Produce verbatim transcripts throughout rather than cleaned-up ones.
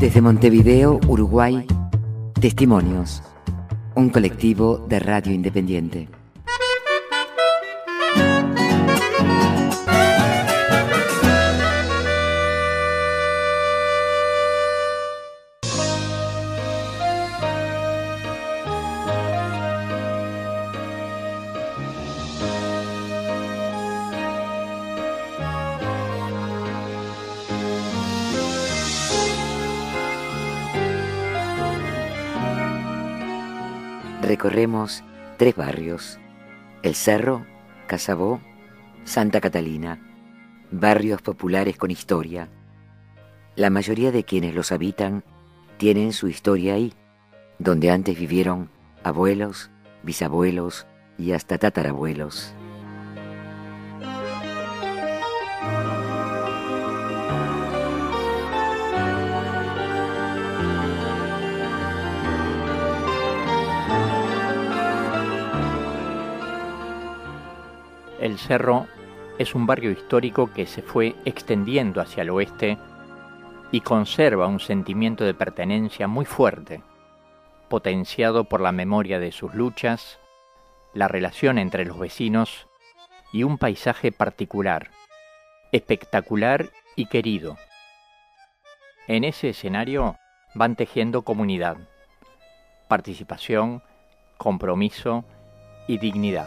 Desde Montevideo, Uruguay, Testimonios, un colectivo de radio independiente. Recorremos tres barrios: El Cerro, Casabó, Santa Catalina, barrios populares con historia. La mayoría de quienes los habitan tienen su historia ahí, donde antes vivieron abuelos, bisabuelos y hasta tatarabuelos. El Cerro es un barrio histórico que se fue extendiendo hacia el oeste y conserva un sentimiento de pertenencia muy fuerte, potenciado por la memoria de sus luchas, la relación entre los vecinos y un paisaje particular, espectacular y querido. En ese escenario van tejiendo comunidad, participación, compromiso y dignidad.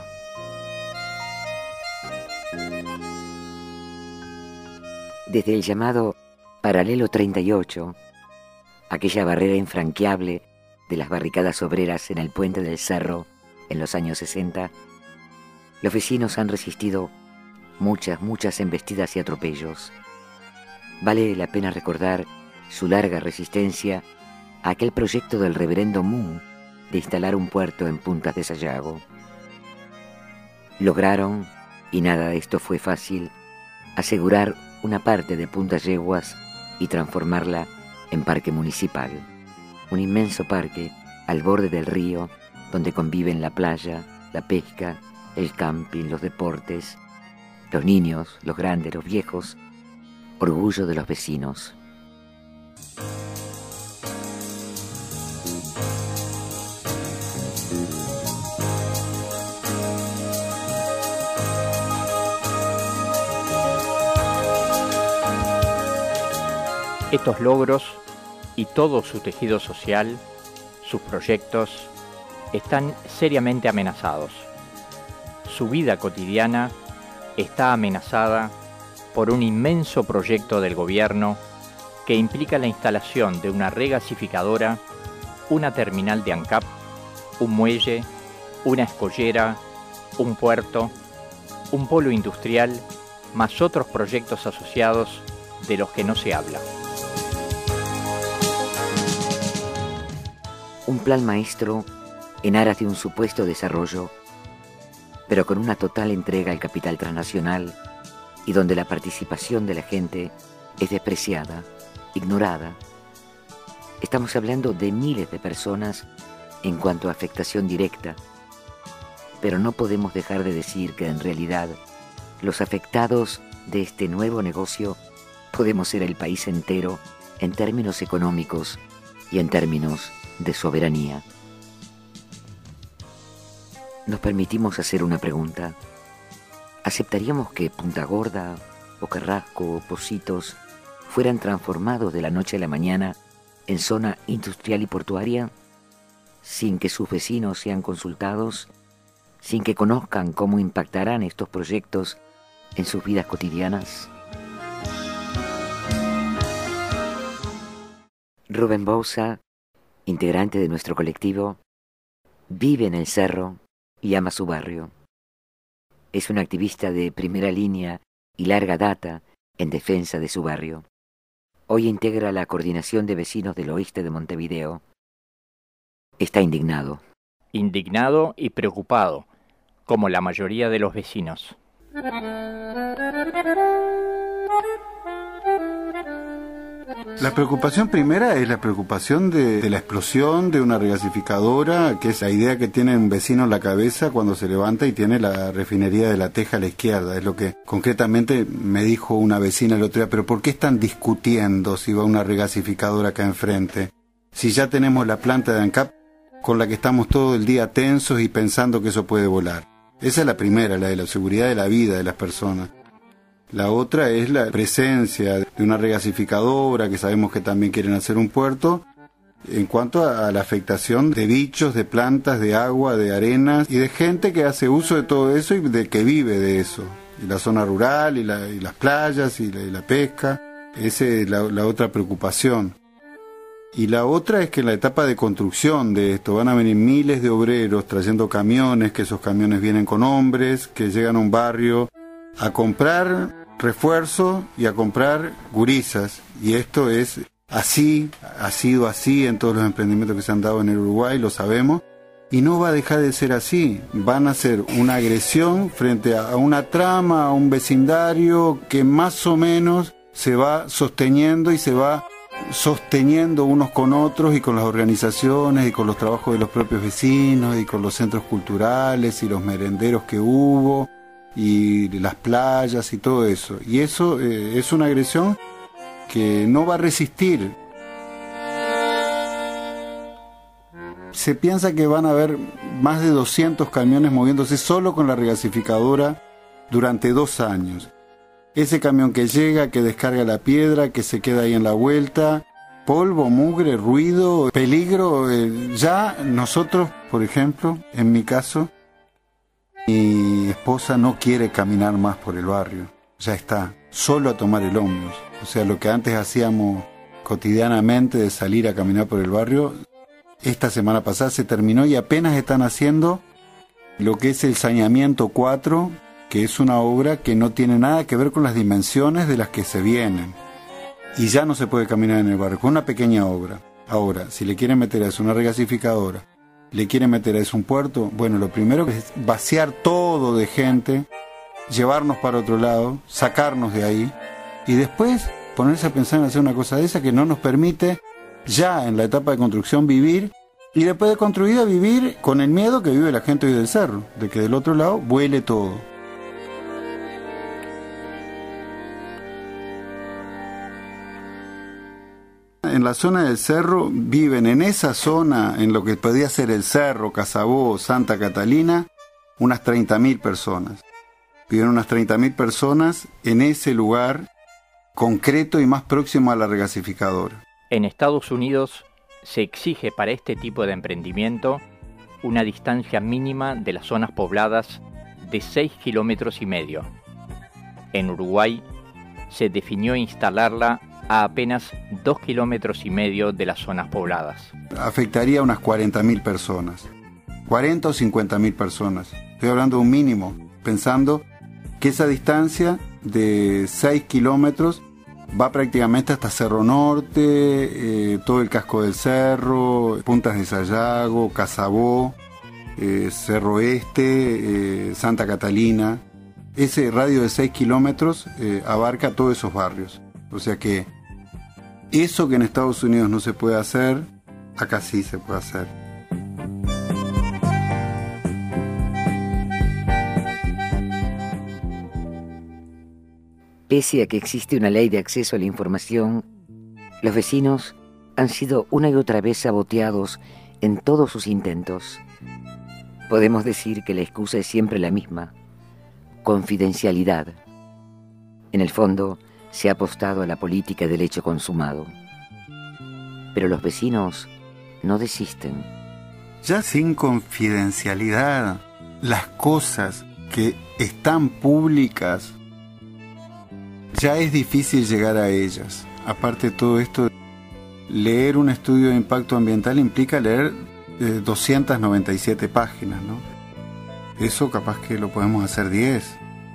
Desde el llamado Paralelo treinta y ocho, aquella barrera infranqueable de las barricadas obreras en el puente del Cerro en los años sesenta, los vecinos han resistido muchas, muchas embestidas y atropellos. Vale la pena recordar su larga resistencia a aquel proyecto del reverendo Moon de instalar un puerto en Puntas de Sayago. Lograron, y nada de esto fue fácil, asegurar una parte de Punta Yeguas y transformarla en parque municipal. Un inmenso parque al borde del río donde conviven la playa, la pesca, el camping, los deportes, los niños, los grandes, los viejos, orgullo de los vecinos. Estos logros y todo su tejido social, sus proyectos, están seriamente amenazados. Su vida cotidiana está amenazada por un inmenso proyecto del gobierno que implica la instalación de una regasificadora, una terminal de ANCAP, un muelle, una escollera, un puerto, un polo industrial, más otros proyectos asociados de los que no se habla. Un plan maestro en aras de un supuesto desarrollo, pero con una total entrega al capital transnacional y donde la participación de la gente es despreciada, ignorada. Estamos hablando de miles de personas en cuanto a afectación directa, pero no podemos dejar de decir que en realidad los afectados de este nuevo negocio podemos ser el país entero en términos económicos y en términos de soberanía. Nos permitimos hacer una pregunta. ¿Aceptaríamos que Punta Gorda, o Carrasco, o Pocitos fueran transformados de la noche a la mañana en zona industrial y portuaria, sin que sus vecinos sean consultados, sin que conozcan cómo impactarán estos proyectos en sus vidas cotidianas? Rubén Bouza, integrante de nuestro colectivo, vive en el Cerro y ama su barrio. Es un activista de primera línea y larga data en defensa de su barrio. Hoy integra la Coordinación de Vecinos del Oeste de Montevideo. Está indignado. Indignado y preocupado, como la mayoría de los vecinos. La preocupación primera es la preocupación de, de la explosión de una regasificadora, que es la idea que tiene un vecino en la cabeza cuando se levanta y tiene la refinería de La Teja a la izquierda. Es lo que concretamente me dijo una vecina el otro día, pero ¿por qué están discutiendo si va una regasificadora acá enfrente? Si ya tenemos la planta de ANCAP con la que estamos todo el día tensos y pensando que eso puede volar. Esa es la primera, la de la seguridad de la vida de las personas. La otra es la presencia de una regasificadora, que sabemos que también quieren hacer un puerto, en cuanto a la afectación de bichos, de plantas, de agua, de arenas y de gente que hace uso de todo eso y de que vive de eso. Y la zona rural y, la, y las playas y la, y la pesca. Esa es la, la otra preocupación. Y la otra es que en la etapa de construcción de esto van a venir miles de obreros trayendo camiones, que esos camiones vienen con hombres, que llegan a un barrio a comprar refuerzo y a comprar gurisas. Y esto es así, ha sido así en todos los emprendimientos que se han dado en el Uruguay, lo sabemos, y no va a dejar de ser así. Van a ser una agresión frente a una trama, a un vecindario que más o menos se va sosteniendo y se va sosteniendo unos con otros y con las organizaciones y con los trabajos de los propios vecinos y con los centros culturales y los merenderos que hubo y las playas y todo eso. Y eso eh, es una agresión que no va a resistir. Se piensa que van a haber más de doscientos camiones moviéndose solo con la regasificadora durante dos años. Ese camión que llega, que descarga la piedra, que se queda ahí en la vuelta, polvo, mugre, ruido, peligro. Eh, ya nosotros, por ejemplo, en mi caso, mi esposa no quiere caminar más por el barrio. Ya está, solo a tomar el ómnibus. O sea, lo que antes hacíamos cotidianamente de salir a caminar por el barrio, esta semana pasada se terminó y apenas están haciendo lo que es el saneamiento cuatro, que es una obra que no tiene nada que ver con las dimensiones de las que se vienen. Y ya no se puede caminar en el barrio, con una pequeña obra. Ahora, si le quieren meter a eso una regasificadora, le quieren meter a eso un puerto, bueno, lo primero es vaciar todo de gente, llevarnos para otro lado, sacarnos de ahí, y después ponerse a pensar en hacer una cosa de esa que no nos permite ya en la etapa de construcción vivir, y después de construida vivir con el miedo que vive la gente hoy del cerro, de que del otro lado vuele todo. En la zona del cerro viven en esa zona, en lo que podía ser el cerro, Casabó, Santa Catalina, unas treinta mil personas. Viven unas treinta mil personas en ese lugar concreto y más próximo a la regasificadora. En Estados Unidos se exige para este tipo de emprendimiento una distancia mínima de las zonas pobladas de seis kilómetros y medio. En Uruguay se definió instalarla a apenas dos kilómetros y medio de las zonas pobladas. Afectaría a unas cuarenta mil personas, cuarenta o cincuenta mil personas. Estoy hablando de un mínimo, pensando que esa distancia de seis kilómetros va prácticamente hasta Cerro Norte, eh, todo el casco del cerro, Puntas de Sayago, Casabó, eh, Cerro Este, eh, Santa Catalina. Ese radio de seis kilómetros eh, abarca todos esos barrios. O sea que eso que en Estados Unidos no se puede hacer, acá sí se puede hacer. Pese a que existe una ley de acceso a la información, los vecinos han sido una y otra vez saboteados en todos sus intentos. Podemos decir que la excusa es siempre la misma: confidencialidad. En el fondo, se ha apostado a la política del hecho consumado. Pero los vecinos no desisten. Ya sin confidencialidad, las cosas que están públicas, ya es difícil llegar a ellas. Aparte de todo esto, leer un estudio de impacto ambiental implica leer eh, doscientas noventa y siete páginas, ¿no? Eso capaz que lo podemos hacer diez.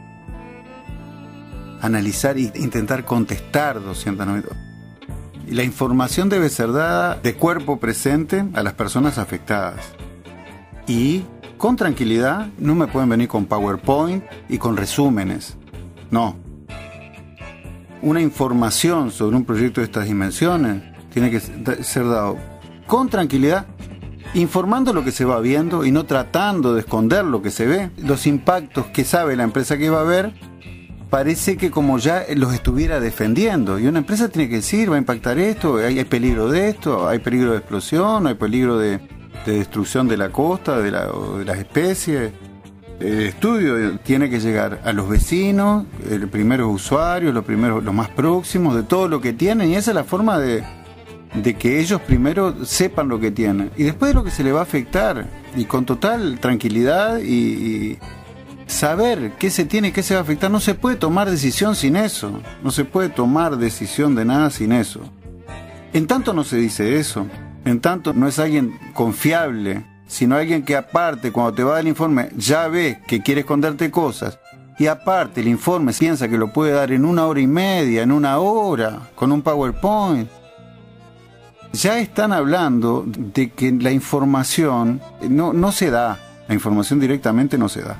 Analizar e intentar contestar doscientas noventa. Y la información debe ser dada de cuerpo presente a las personas afectadas. Y con tranquilidad, no me pueden venir con PowerPoint y con resúmenes. No. una información sobre un proyecto de estas dimensiones tiene que ser dado con tranquilidad, informando lo que se va viendo y no tratando de esconder lo que se ve. Los impactos que sabe la empresa que va a haber, parece que como ya los estuviera defendiendo. Y una empresa tiene que decir, va a impactar esto, hay, hay peligro de esto, hay peligro de explosión, hay peligro de, de destrucción de la costa, de, la, de las especies. El estudio tiene que llegar a los vecinos, los primeros usuarios, los primeros, los más próximos, de todo lo que tienen, y esa es la forma de, de que ellos primero sepan lo que tienen, y después de lo que se les va a afectar, y con total tranquilidad y, y saber qué se tiene y qué se va a afectar. No se puede tomar decisión sin eso, no se puede tomar decisión de nada sin eso. En tanto no se dice eso, en tanto no es alguien confiable, sino alguien que aparte cuando te va a dar el informe ya ve que quiere esconderte cosas, y aparte el informe piensa que lo puede dar en una hora y media, en una hora, con un PowerPoint. Ya están hablando de que la información no, no se da, la información directamente no se da.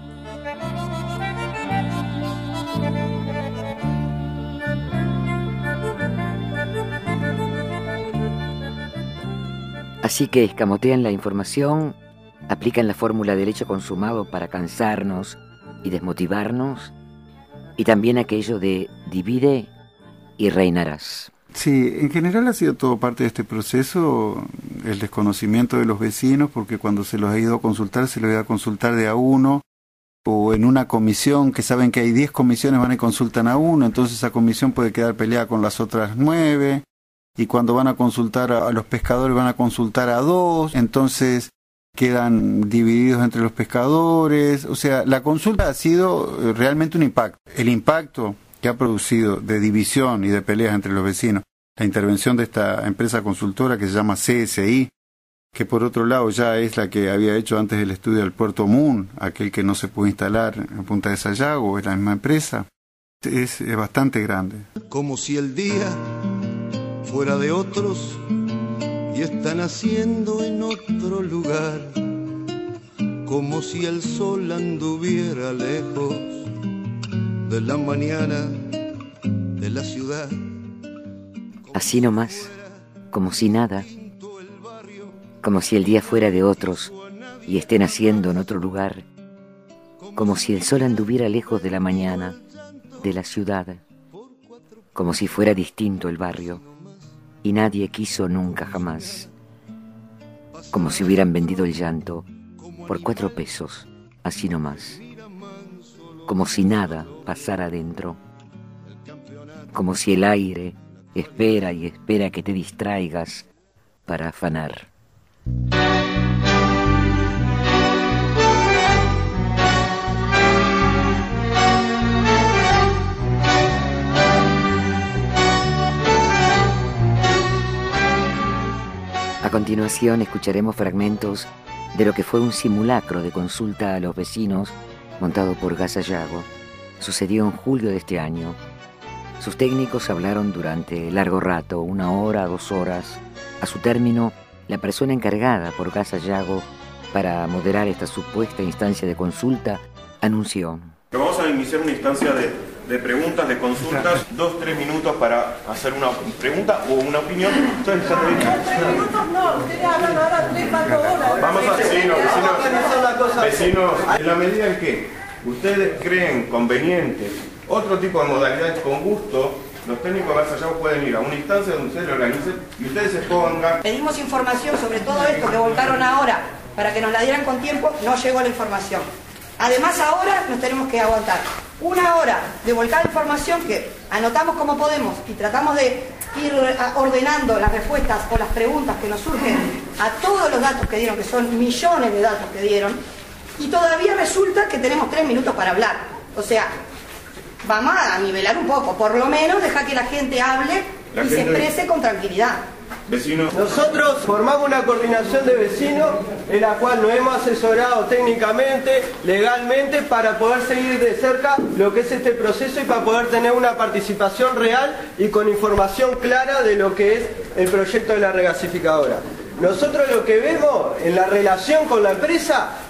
Así que escamotean la información, aplican la fórmula del hecho consumado para cansarnos y desmotivarnos, y también aquello de divide y reinarás. Sí, en general ha sido todo parte de este proceso, el desconocimiento de los vecinos, porque cuando se los ha ido a consultar, se los ha ido a consultar de a uno, o en una comisión que saben que hay diez comisiones, van y consultan a uno, entonces esa comisión puede quedar peleada con las otras nueve. Y cuando van a consultar a, a los pescadores van a consultar a dos, entonces quedan divididos entre los pescadores. O sea, la consulta ha sido realmente un impacto. El impacto que ha producido de división y de peleas entre los vecinos, la intervención de esta empresa consultora que se llama C S I, que por otro lado ya es la que había hecho antes el estudio del Puerto Moon, aquel que no se pudo instalar en Punta de Sayago, es la misma empresa, es, es bastante grande. Como si el día fuera de otros y están haciendo en otro lugar, como si el sol anduviera lejos de la mañana de la ciudad. Así nomás, como si nada, como si el día fuera de otros y estén haciendo en otro lugar, como si el sol anduviera lejos de la mañana de la ciudad, como si fuera distinto el barrio y nadie quiso nunca jamás, como si hubieran vendido el llanto por cuatro pesos, así nomás, como si nada pasara adentro, como si el aire espera y espera que te distraigas para afanar. A continuación escucharemos fragmentos de lo que fue un simulacro de consulta a los vecinos montado por Gas Sayago. Sucedió en julio de este año. Sus técnicos hablaron durante largo rato, una hora, dos horas. A su término, la persona encargada por Gas Sayago para moderar esta supuesta instancia de consulta anunció: Vamos a iniciar una instancia de, de preguntas, de consultas, dos, tres minutos para hacer una pregunta o una opinión. tres minutos no, ustedes hablan ahora tres, cuatro horas. Vamos a vecinos, vecinos, vecinos, en la medida en que ustedes creen conveniente otro tipo de modalidades, con gusto, los técnicos de Gas Sayago pueden ir a una instancia donde ustedes lo organicen y ustedes se pongan. Pedimos información sobre todo esto que volcaron ahora para que nos la dieran con tiempo, no llegó la información. Además ahora nos tenemos que aguantar una hora de volcar información que anotamos como podemos y tratamos de ir ordenando las respuestas o las preguntas que nos surgen a todos los datos que dieron, que son millones de datos que dieron, y todavía resulta que tenemos tres minutos para hablar. O sea, vamos a nivelar un poco, por lo menos dejar que la gente hable la y gente... se exprese con tranquilidad. Vecinos. Nosotros formamos una coordinación de vecinos en la cual nos hemos asesorado técnicamente, legalmente, para poder seguir de cerca lo que es este proceso y para poder tener una participación real y con información clara de lo que es el proyecto de la regasificadora. Nosotros lo que vemos en la relación con la empresa,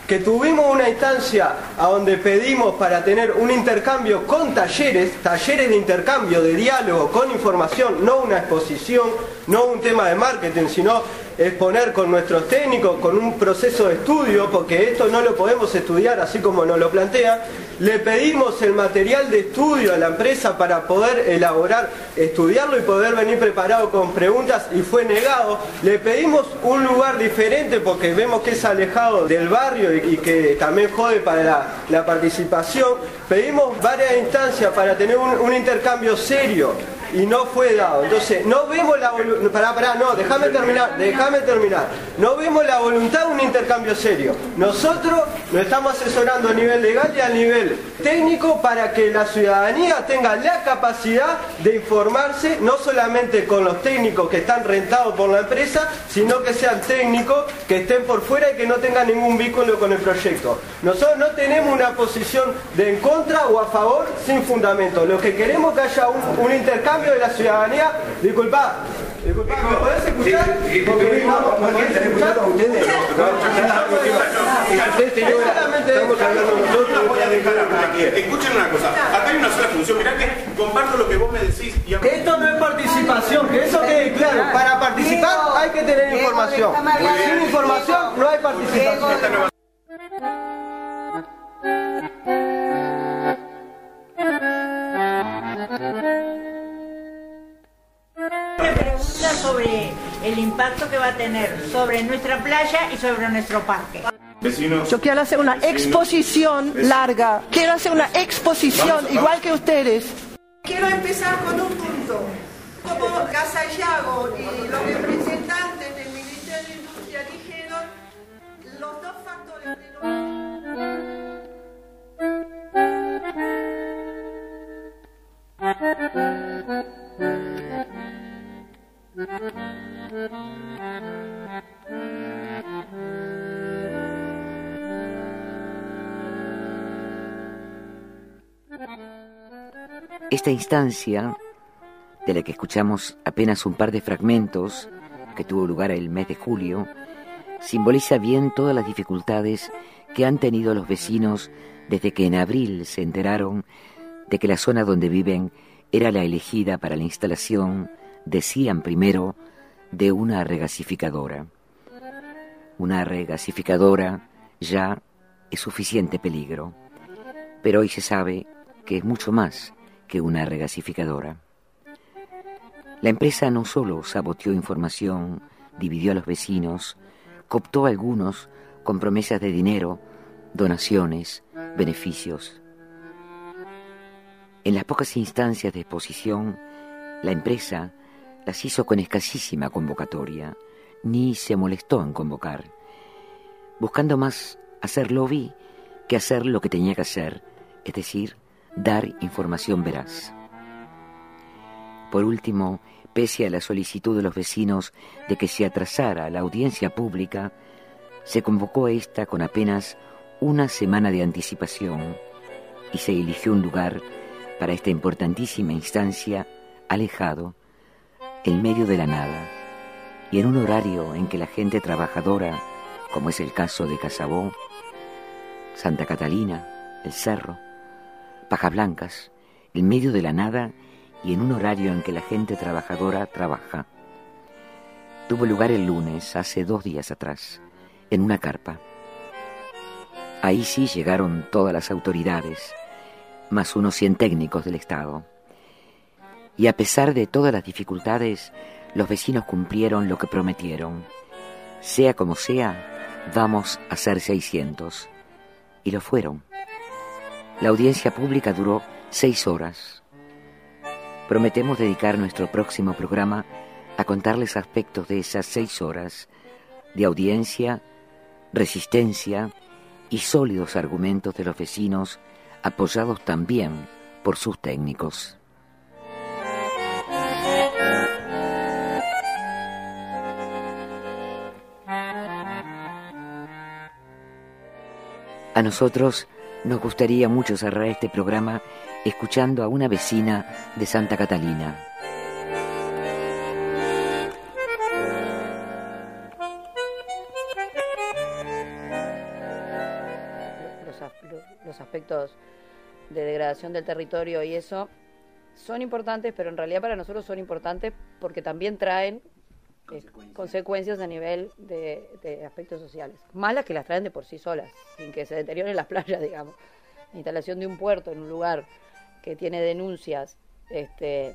que tuvimos una instancia a donde pedimos para tener un intercambio con talleres, talleres de intercambio, de diálogo, con información, no una exposición, no un tema de marketing, sino exponer con nuestros técnicos, con un proceso de estudio, porque esto no lo podemos estudiar así como nos lo plantea. Le pedimos el material de estudio a la empresa para poder elaborar, estudiarlo y poder venir preparado con preguntas, y fue negado. Le pedimos un lugar diferente porque vemos que es alejado del barrio y, y que también jode para la, la participación. Pedimos varias instancias para tener un, un intercambio serio y no fue dado. Entonces, no vemos la voluntad, pará, pará, no, déjame terminar, déjame terminar. No vemos la voluntad de un intercambio serio. Nosotros nos estamos asesorando a nivel legal y a nivel técnico para que la ciudadanía tenga la capacidad de informarse, no solamente con los técnicos que están rentados por la empresa, sino que sean técnicos que estén por fuera y que no tengan ningún vínculo con el proyecto. Nosotros no tenemos una posición de en contra o a favor sin fundamento. Lo que queremos es que haya un, un intercambio de la ciudadanía. Disculpa, disculpa, ¿me podés escuchar? Sí, porque no, ¿me podés escuchar? Ustedes. Estamos hablando nosotros. Escuchen una cosa, acá hay una sola función, mirá que comparto lo que vos me decís. Y a... Esto no es participación, que eso quede claro. Para participar hay que tener información. Sin información no hay participación. Pregunta sobre el impacto que va a tener sobre nuestra playa y sobre nuestro parque. Vecinos, yo quiero hacer una exposición vecinos. larga. Quiero hacer una exposición vamos, igual vamos. que ustedes. Quiero empezar con un punto. Como Casallago y los representantes del Ministerio de Industria dijeron, los dos factores de los... Esta instancia, de la que escuchamos apenas un par de fragmentos, que tuvo lugar el mes de julio, simboliza bien todas las dificultades que han tenido los vecinos desde que en abril se enteraron de que la zona donde viven era la elegida para la instalación, decían primero, de una regasificadora. Una regasificadora ya es suficiente peligro, pero hoy se sabe que es mucho más que una regasificadora. La empresa no solo saboteó información, dividió a los vecinos, cooptó a algunos con promesas de dinero, donaciones, beneficios. En las pocas instancias de exposición, la empresa las hizo con escasísima convocatoria, ni se molestó en convocar, buscando más hacer lobby que hacer lo que tenía que hacer, es decir, dar información veraz. Por último, pese a la solicitud de los vecinos de que se atrasara la audiencia pública, se convocó a esta con apenas una semana de anticipación y se eligió un lugar para esta importantísima instancia alejado, en medio de la nada, y en un horario en que la gente trabajadora, como es el caso de Casabó, Santa Catalina, El Cerro, Pajas Blancas, en medio de la nada y en un horario en que la gente trabajadora trabaja. Tuvo lugar el lunes, hace dos días atrás, en una carpa. Ahí sí llegaron todas las autoridades, más unos cien técnicos del Estado. Y a pesar de todas las dificultades, los vecinos cumplieron lo que prometieron. Sea como sea, vamos a ser seiscientos. Y lo fueron. La audiencia pública duró seis horas. Prometemos dedicar nuestro próximo programa a contarles aspectos de esas seis horas de audiencia, resistencia y sólidos argumentos de los vecinos, apoyados también por sus técnicos. A nosotros nos gustaría mucho cerrar este programa escuchando a una vecina de Santa Catalina. los aspectos de degradación del territorio y eso son importantes, pero en realidad para nosotros son importantes porque también traen consecuencias, eh, consecuencias a nivel de, de aspectos sociales, más las que las traen de por sí solas, sin que se deterioren las playas, digamos. La instalación de un puerto en un lugar que tiene denuncias este,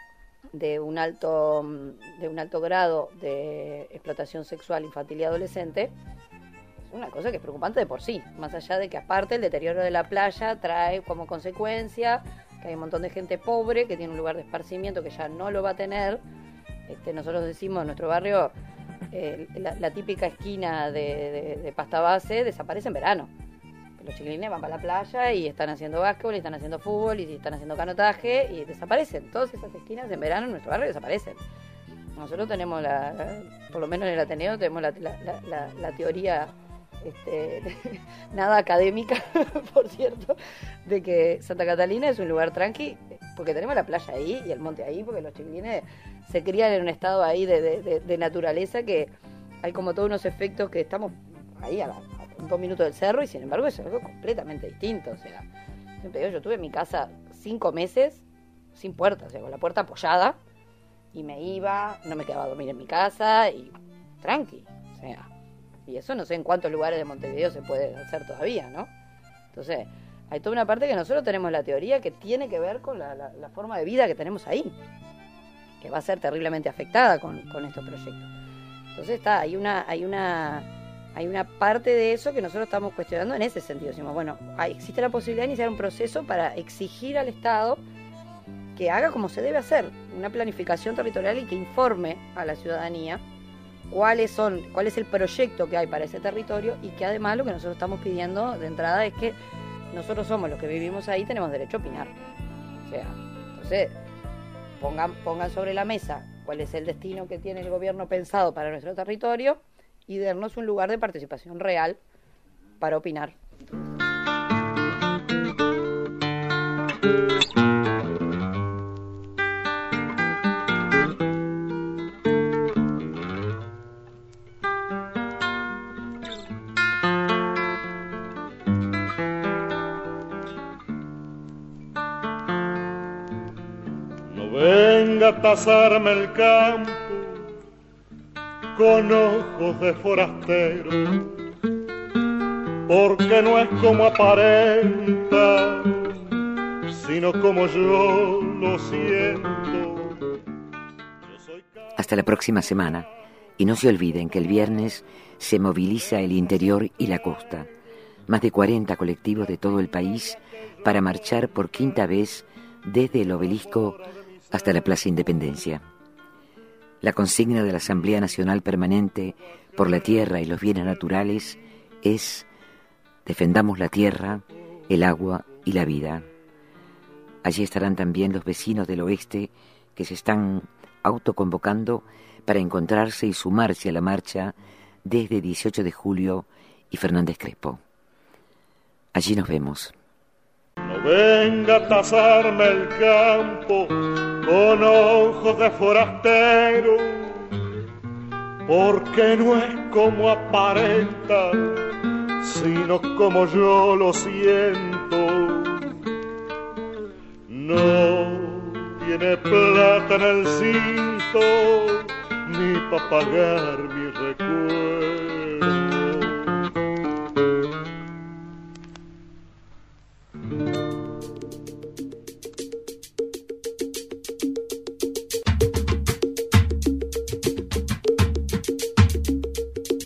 de un alto de un alto grado de explotación sexual infantil y adolescente es una cosa que es preocupante de por sí, más allá de que aparte el deterioro de la playa trae como consecuencia que hay un montón de gente pobre que tiene un lugar de esparcimiento que ya no lo va a tener. Este, nosotros decimos en nuestro barrio eh, la, la típica esquina de, de, de pasta base desaparece en verano. Los chiquilines van para la playa y están haciendo básquetbol, y están haciendo fútbol, y están haciendo canotaje, y desaparecen. Todas esas esquinas en verano en nuestro barrio desaparecen. Nosotros tenemos, la, la por lo menos en el Ateneo, tenemos la, la, la, la, la teoría, este, nada académica, por cierto, de que Santa Catalina es un lugar tranqui, porque tenemos la playa ahí y el monte ahí, porque los chiquilines se crían en un estado ahí de, de, de, de naturaleza que hay como todos unos efectos que estamos ahí a la... dos minutos del cerro y sin embargo es algo completamente distinto. O sea, siempre digo, yo tuve en mi casa cinco meses sin puerta, o sea, con la puerta apoyada y me iba, no me quedaba a dormir en mi casa y tranqui, o sea, y eso no sé en cuántos lugares de Montevideo se puede hacer todavía, ¿no? Entonces, hay toda una parte que nosotros tenemos la teoría que tiene que ver con la, la, la forma de vida que tenemos ahí, que va a ser terriblemente afectada con, con estos proyectos. Entonces está, hay una, hay una Hay una parte de eso que nosotros estamos cuestionando en ese sentido. Decimos, bueno, hay, existe la posibilidad de iniciar un proceso para exigir al Estado que haga como se debe hacer, una planificación territorial y que informe a la ciudadanía cuáles son, cuál es el proyecto que hay para ese territorio y que además lo que nosotros estamos pidiendo de entrada es que nosotros somos los que vivimos ahí, tenemos derecho a opinar. O sea, entonces pongan, pongan sobre la mesa cuál es el destino que tiene el gobierno pensado para nuestro territorio y darnos un lugar de participación real para opinar. No venga a tasarme el campo con ojos de forastero, porque no es como aparenta, sino como yo lo siento. Hasta la próxima semana, y no se olviden que el viernes se moviliza el interior y la costa, más de cuarenta colectivos de todo el país para marchar por quinta vez desde el Obelisco hasta la Plaza Independencia. La consigna de la Asamblea Nacional Permanente por la Tierra y los Bienes Naturales es: defendamos la tierra, el agua y la vida. Allí estarán también los vecinos del oeste que se están autoconvocando para encontrarse y sumarse a la marcha desde dieciocho de julio y Fernández Crespo. Allí nos vemos. No venga a tasarme el campo con ojos de forastero, porque no es como aparenta, sino como yo lo siento. No tiene plata en el cinto, ni pa' pagar mi recuerdo.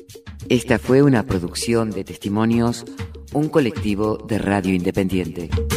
Esta fue una producción de Testimonios, un colectivo de radio independiente.